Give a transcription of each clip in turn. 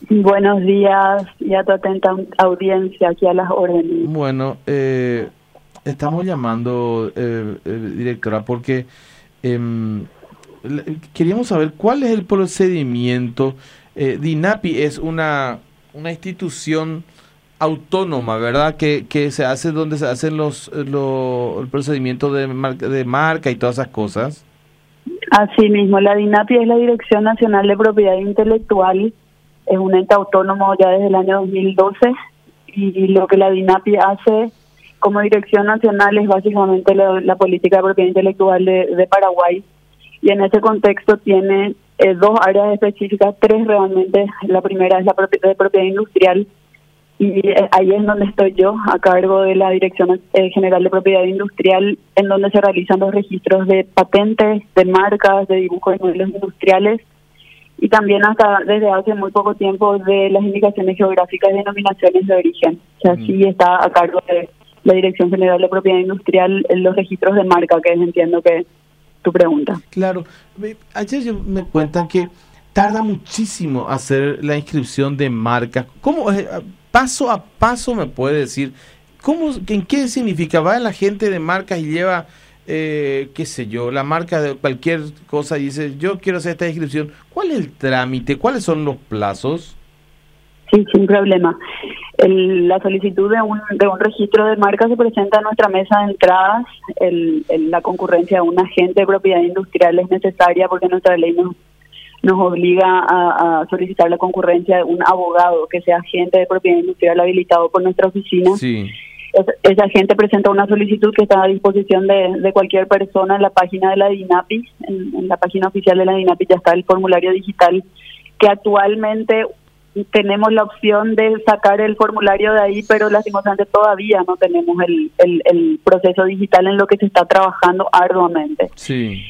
Buenos días y a tu atenta audiencia, aquí a las órdenes. Bueno, estamos llamando, directora, porque queríamos saber cuál es el procedimiento. DINAPI es una institución autónoma, ¿verdad? Que se hace donde se hacen el procedimiento de marca y todas esas cosas. Así mismo, la DINAPI es la Dirección Nacional de Propiedad Intelectual, es un ente autónomo ya desde el año 2012 y lo que la DINAPI hace como Dirección Nacional es básicamente la política de propiedad intelectual de Paraguay, y en ese contexto tiene dos áreas específicas, tres realmente. La primera es la de propiedad industrial, y ahí es donde estoy yo, a cargo de la Dirección General de Propiedad Industrial, en donde se realizan los registros de patentes, de marcas, de dibujos de modelos industriales, y también hasta desde hace muy poco tiempo de las indicaciones geográficas y denominaciones de origen. O sea, sí está a cargo de la Dirección General de Propiedad Industrial en los registros de marca, que es, entiendo que tu pregunta. Claro. Ayer me cuentan que tarda muchísimo hacer la inscripción de marcas. ¿Cómo, paso a paso me puede decir, en qué significa? Va la gente de marcas y lleva, qué sé yo, la marca de cualquier cosa y dice, yo quiero hacer esta inscripción. ¿Cuál es el trámite? ¿Cuáles son los plazos? Sí, sin problema. La solicitud de un registro de marca se presenta a nuestra mesa de entradas. La concurrencia de un agente de propiedad industrial es necesaria porque nuestra ley nos obliga a solicitar la concurrencia de un abogado que sea agente de propiedad industrial habilitado por nuestra oficina. Sí. Esa agente presenta una solicitud que está a disposición de cualquier persona en la página de la DINAPI. En la página oficial de la DINAPI ya está el formulario digital, que actualmente tenemos la opción de sacar el formulario de ahí, pero lastimosamente todavía no tenemos el proceso digital, en lo que se está trabajando arduamente. Sí.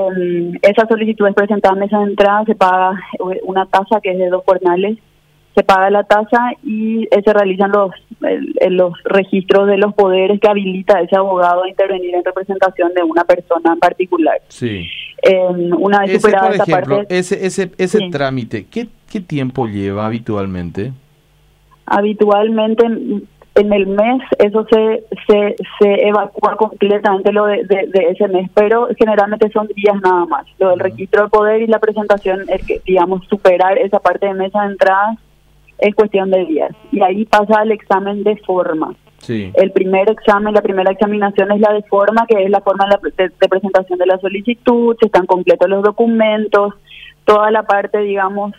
Esa solicitud es presentada en mesa de entrada, se paga una tasa que es de 2 jornales, se paga la tasa y se realizan los registros de los poderes que habilita a ese abogado a intervenir en representación de una persona en particular. Sí. Una vez superada esa parte... Ese trámite, ¿qué tiempo lleva habitualmente? Habitualmente en el mes eso se evacúa completamente lo de ese mes, pero generalmente son días nada más. Lo del registro de poder y la presentación, digamos, superar esa parte de mesa de entrada es cuestión de días. Y ahí pasa al examen de forma. Sí. El primer examen, la primera examinación es la de forma, que es la forma de presentación de la solicitud, se están completos los documentos, toda la parte, digamos,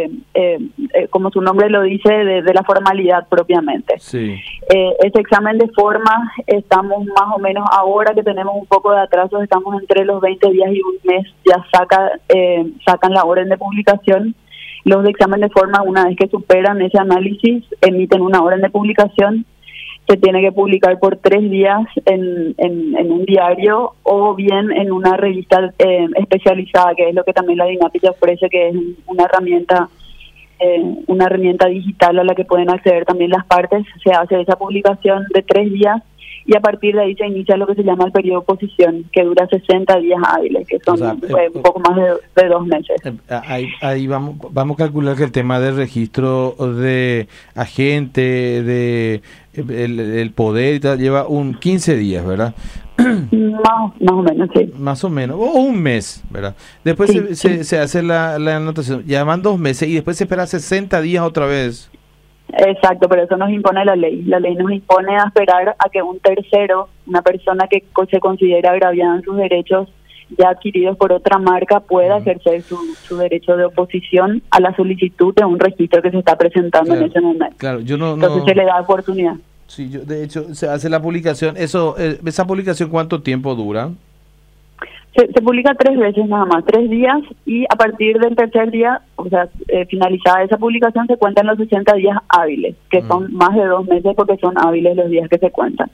como su nombre lo dice, de la formalidad propiamente. Sí. Ese examen de forma, estamos más o menos, ahora que tenemos un poco de atraso, estamos entre los 20 días y un mes, ya sacan la orden de publicación. Los de examen de forma, una vez que superan ese análisis, emiten una orden de publicación. Se tiene que publicar por 3 días en un diario o bien en una revista especializada, que es lo que también la DINAPI ofrece, que es una herramienta digital a la que pueden acceder también las partes. Se hace esa publicación de 3 días y a partir de ahí se inicia lo que se llama el periodo de oposición, que dura 60 días hábiles, que son un poco más de 2 meses. Ahí vamos a calcular que el tema del registro de agente, el poder y tal, lleva 15 días, ¿verdad? Más o menos, sí. Más o menos, o un mes, ¿verdad? Después se hace la anotación, ya van 2 meses y después se espera 60 días otra vez. Exacto, pero eso nos impone la ley. La ley nos impone a esperar a que un tercero, una persona que se considera agraviada en sus derechos ya adquiridos por otra marca, pueda ejercer su derecho de oposición a la solicitud de un registro que se está presentando en ese momento. Claro, Entonces se le da oportunidad. Sí, de hecho, se hace la publicación. ¿Esa publicación cuánto tiempo dura? Se publica 3 veces nada más, 3 días, y a partir del tercer día, o sea, finalizada esa publicación, se cuentan los 60 días hábiles, que son más de 2 meses porque son hábiles los días que se cuentan.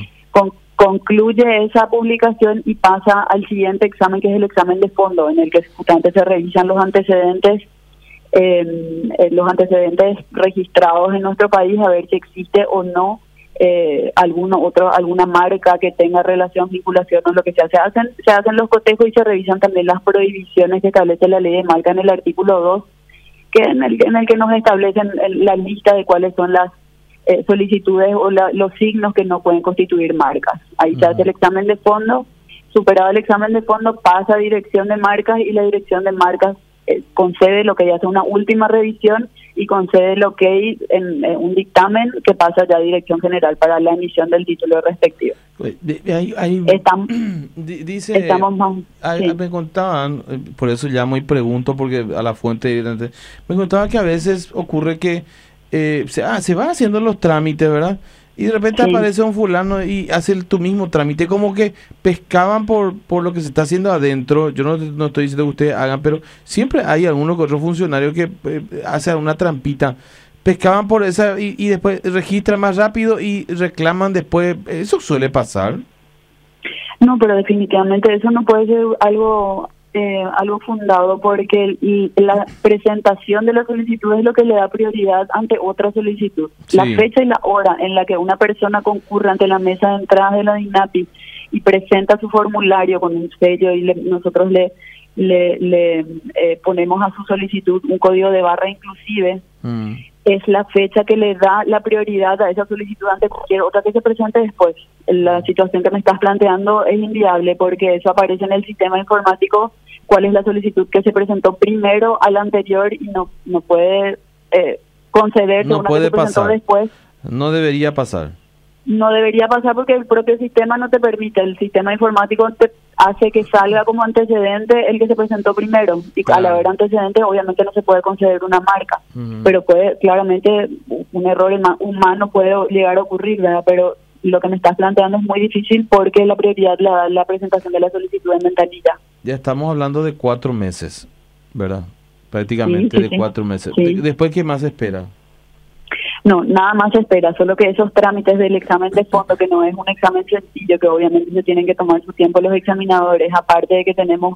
Concluye esa publicación y pasa al siguiente examen, que es el examen de fondo, en el que justamente se revisan los antecedentes registrados en nuestro país, a ver si existe o no alguna marca que tenga relación, vinculación o lo que sea. Se hacen los cotejos y se revisan también las prohibiciones que establece la ley de marca en el artículo 2, que en el que nos establecen la lista de cuáles son las solicitudes o los signos que no pueden constituir marcas. Ahí se hace el examen de fondo, superado el examen de fondo pasa a dirección de marcas y la dirección de marcas concede lo que ya hace una última revisión y concede lo que en un dictamen que pasa ya a dirección general para la emisión del título respectivo. Estamos más... Sí. Me contaban, por eso llamo y pregunto, porque a la fuente me contaban que a veces ocurre que se van haciendo los trámites, ¿verdad? Y de repente aparece un fulano y hace tu mismo trámite, como que pescaban por lo que se está haciendo adentro. Yo no estoy diciendo que ustedes hagan, pero siempre hay alguno que otro funcionario que hace una trampita. Pescaban por esa y después registran más rápido y reclaman después. ¿Eso suele pasar? No, pero definitivamente eso no puede ser algo fundado, porque la presentación de la solicitud es lo que le da prioridad ante otra solicitud. Sí. La fecha y la hora en la que una persona concurre ante la mesa de entrada de la DINAPI y presenta su formulario con un sello y nosotros le ponemos a su solicitud un código de barra inclusive, es la fecha que le da la prioridad a esa solicitud ante cualquier otra que se presente después. La situación que me estás planteando es inviable porque eso aparece en el sistema informático, cuál es la solicitud que se presentó primero a la anterior y no puede concederse una que se presentó después. No debería pasar. No debería pasar porque el propio sistema no te permite. El sistema informático te hace que salga como antecedente el que se presentó primero. Y al haber antecedentes, obviamente no se puede conceder una marca. Pero claramente un error humano puede llegar a ocurrir, ¿verdad? Pero lo que me estás planteando es muy difícil porque la prioridad la da la presentación de la solicitud en ventanilla. Ya estamos hablando de 4 meses, ¿verdad? Prácticamente de 4 meses. Sí. ¿Después qué más espera? No, nada más se espera, solo que esos trámites del examen de fondo, que no es un examen sencillo, que obviamente se tienen que tomar su tiempo los examinadores, aparte de que tenemos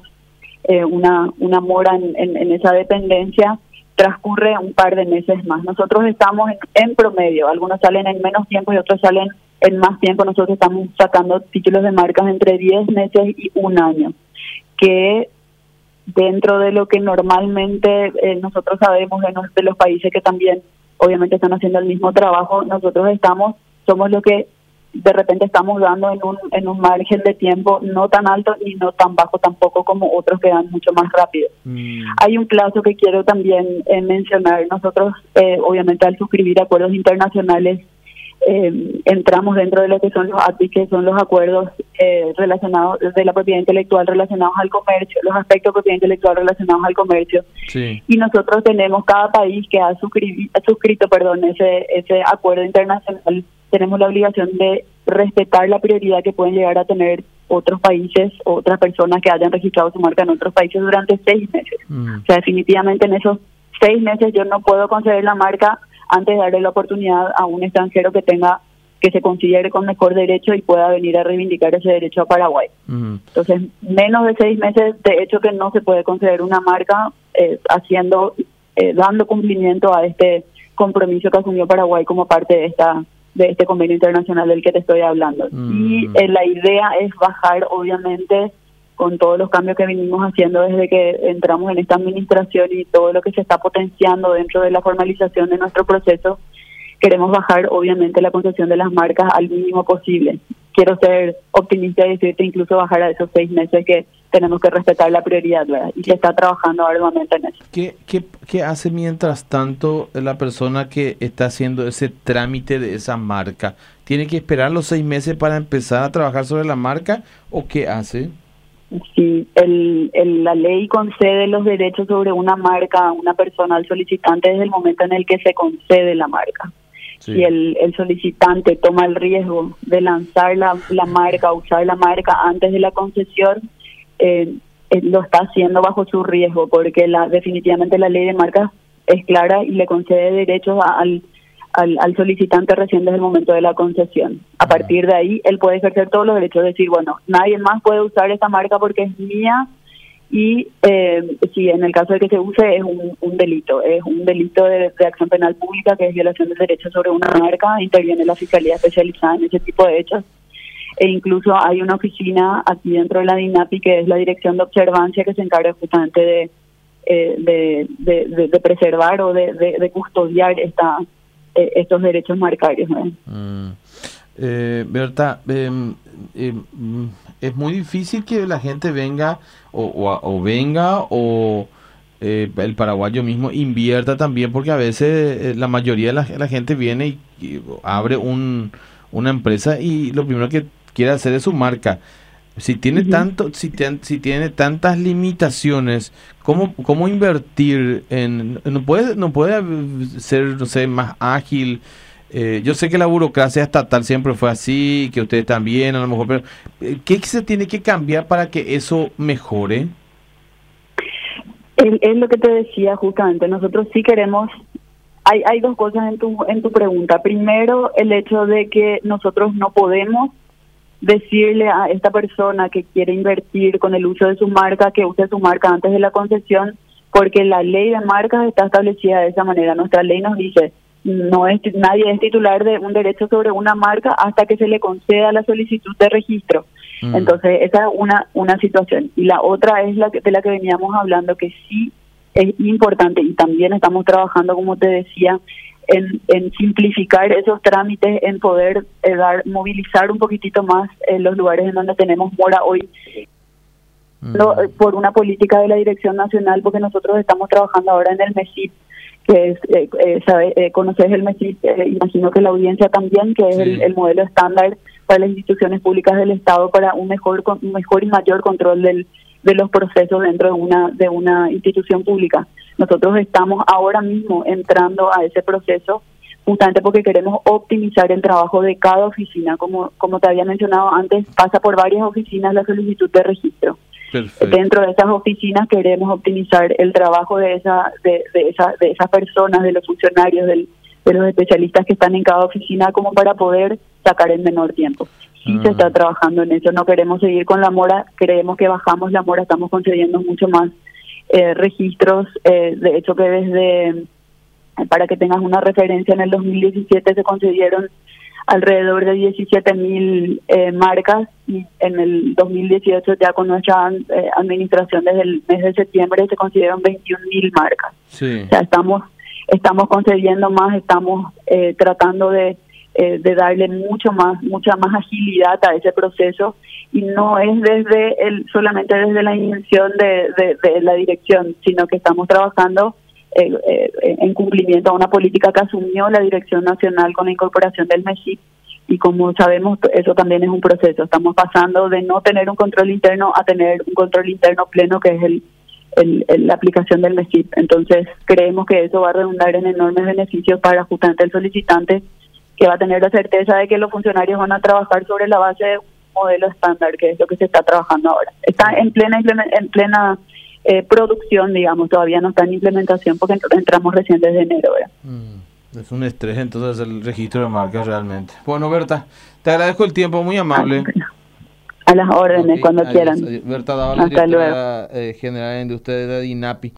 una mora en esa dependencia, transcurre un par de meses más. Nosotros estamos en promedio, algunos salen en menos tiempo y otros salen en más tiempo. Nosotros estamos sacando títulos de marcas entre 10 meses y 1 año, que dentro de lo que normalmente nosotros sabemos de los países que también obviamente están haciendo el mismo trabajo, nosotros somos lo que de repente estamos dando en un margen de tiempo no tan alto y no tan bajo tampoco como otros que dan mucho más rápido. Hay un plazo que quiero también mencionar. Nosotros obviamente al suscribir acuerdos internacionales entramos dentro de lo que son los API, que son los acuerdos relacionados de la propiedad intelectual relacionados al comercio, los aspectos de propiedad intelectual relacionados al comercio. Sí. Y nosotros tenemos, cada país que ha suscrito ese acuerdo internacional, tenemos la obligación de respetar la prioridad que pueden llegar a tener otros países, otras personas que hayan registrado su marca en otros países durante 6 meses. O sea, definitivamente en esos 6 meses yo no puedo conceder la marca antes de darle la oportunidad a un extranjero que se considere con mejor derecho y pueda venir a reivindicar ese derecho a Paraguay. Entonces, menos de 6 meses, de hecho que no se puede conceder una marca dando cumplimiento a este compromiso que asumió Paraguay como parte de este convenio internacional del que te estoy hablando. Y la idea es bajar, obviamente, con todos los cambios que venimos haciendo desde que entramos en esta administración y todo lo que se está potenciando dentro de la formalización de nuestro proceso, queremos bajar obviamente la concesión de las marcas al mínimo posible. Quiero ser optimista y decirte incluso bajar a esos 6 meses que tenemos que respetar la prioridad, ¿verdad? Y se está trabajando arduamente en eso. ¿Qué hace mientras tanto la persona que está haciendo ese trámite de esa marca? ¿Tiene que esperar los 6 meses para empezar a trabajar sobre la marca o qué hace? Sí, la ley concede los derechos sobre una marca a una persona al solicitante desde el momento en el que se concede la marca. Sí. Si el solicitante toma el riesgo de lanzar la marca, usar la marca antes de la concesión, lo está haciendo bajo su riesgo, porque definitivamente la ley de marcas es clara y le concede derechos al solicitante recién desde el momento de la concesión. A partir de ahí, él puede ejercer todos los derechos, decir, bueno, nadie más puede usar esta marca porque es mía, y si en el caso de que se use es un delito de acción penal pública, que es violación del derecho sobre una marca. Interviene la Fiscalía especializada en ese tipo de hechos, e incluso hay una oficina aquí dentro de la DINAPI que es la Dirección de Observancia, que se encarga justamente de preservar o de custodiar estos derechos marcarios, ¿no? Berta, es muy difícil que la gente venga o el paraguayo mismo invierta también, porque a veces la mayoría de la gente viene y abre una empresa y lo primero que quiere hacer es su marca. Si tiene si tiene tantas limitaciones, ¿cómo invertir no puede ser, no sé, más ágil? Yo sé que la burocracia estatal siempre fue así, que ustedes también, a lo mejor, pero ¿qué se tiene que cambiar para que eso mejore? Es lo que te decía justamente, nosotros sí queremos, hay dos cosas en tu pregunta. Primero, el hecho de que nosotros no podemos decirle a esta persona que quiere invertir con el uso de su marca, que use su marca antes de la concesión, porque la ley de marcas está establecida de esa manera. Nuestra ley nos dice, nadie es titular de un derecho sobre una marca hasta que se le conceda la solicitud de registro. Entonces, esa es una situación. Y la otra es de la que veníamos hablando, que sí es importante, y también estamos trabajando, como te decía, en simplificar esos trámites, en poder movilizar un poquitito más los lugares en donde tenemos mora hoy, por una política de la Dirección Nacional, porque nosotros estamos trabajando ahora en el MESIP, que es, conoces el MESIP, imagino que la audiencia también, que es el modelo estándar para las instituciones públicas del Estado, para un mejor y mayor control de los procesos dentro de una institución pública. Nosotros estamos ahora mismo entrando a ese proceso justamente porque queremos optimizar el trabajo de cada oficina. Como te había mencionado antes, pasa por varias oficinas la solicitud de registro. Perfecto. Dentro de esas oficinas queremos optimizar el trabajo de esas personas, de los funcionarios, de los especialistas que están en cada oficina, como para poder sacar en menor tiempo. Sí se está trabajando en eso, no queremos seguir con la mora, creemos que bajamos la mora, estamos concediendo mucho más registros, de hecho que para que tengas una referencia, en el 2017 se concedieron alrededor de 17.000 marcas, y en el 2018 ya con nuestra administración desde el mes de septiembre se concedieron 21.000 marcas. Sí. O sea, estamos concediendo más, estamos tratando de darle mucha más agilidad a ese proceso, y no es solamente desde la intención de la dirección, sino que estamos trabajando en cumplimiento a una política que asumió la Dirección Nacional con la incorporación del MESIP, y como sabemos, eso también es un proceso. Estamos pasando de no tener un control interno a tener un control interno pleno, que es la aplicación del MESIP. Entonces, creemos que eso va a redundar en enormes beneficios para justamente el solicitante, que va a tener la certeza de que los funcionarios van a trabajar sobre la base de un modelo estándar, que es lo que se está trabajando ahora. Está en plena producción, digamos, todavía no está en implementación porque entramos recién desde enero, ¿verdad? Es un estrés entonces el registro de marcas realmente. Bueno, Berta, te agradezco el tiempo, muy amable. A las órdenes, cuando quieran. Berta Dávila, directora general de ustedes de DINAPI.